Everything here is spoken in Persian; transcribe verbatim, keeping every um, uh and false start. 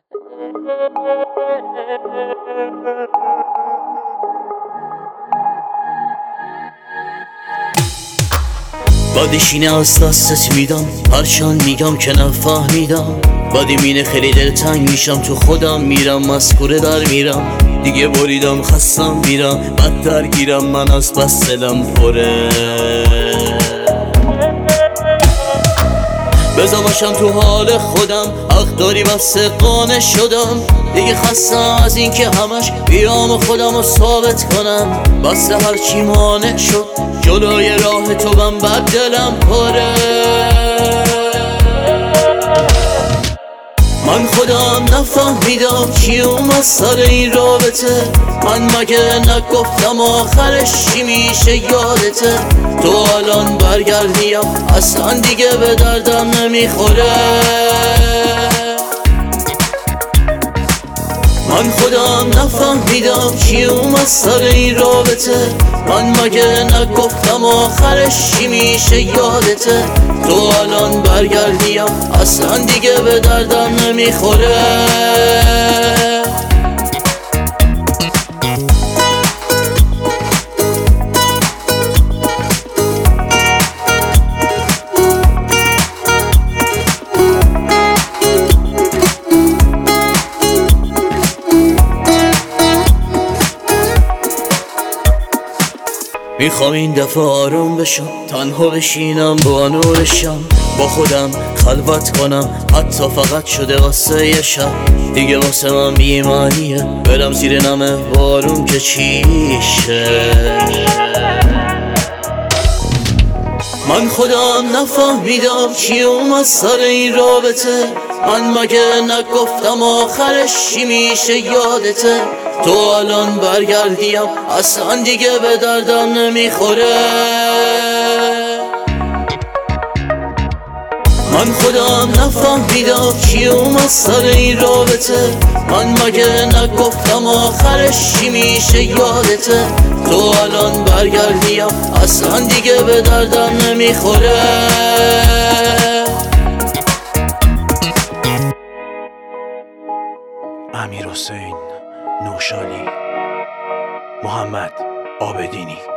بعدشینه از دستت میدم، هرچند میگم که نفهمیدم. بعدی مینه خیلی دلتنگ میشم، تو خودم میرم مسکوره در میرم. دیگه بریدم خستم میرم، بد درگیرم من از بس دلم پره. بذار باشم تو حال خودم، حق داری بس قانع شدم. دیگه خستم از این که همش بیام خودم رو ثابت کنم. بس هرچی مانع شد جلوی راه تو من بد دلم پره. من خودم نفهمیدم کی اومد سر این رابطه. من مگه نگفتم آخرش چی میشه یادته؟ تو الان برگردیم اصلا دیگه به دردم نمیخوره. من خودم نفهمیدم کی اومد سر این رابطه. من مگه نگفتم آخرش چی میشه یادته؟ تو الان برگردیم اصلا دیگه به دردم نمیخوره. میخوام این دفعه آروم بشم، تنها بشینم با نورشم، با خودم خلوت کنم، حتی فقط شده واسه یه شب. دیگه واسه من بی‌معنیه برم زیر نمه بارون که چیشه. من خودم نفهمیدم کی اومد سر این رابطه. من مگه نگفتم آخرش چی میشه یادته؟ تو الان برگردیم اصلا دیگه به دردم نمیخوره. من خودم نفهمیدم کی اومد سر این رابطه. من مگه نگفتم آخرش چی میشه یادته؟ تو الان برگردیم اصلا دیگه به دردم نمیخوره. امیرحسین نوشالی، محمد عابدینی.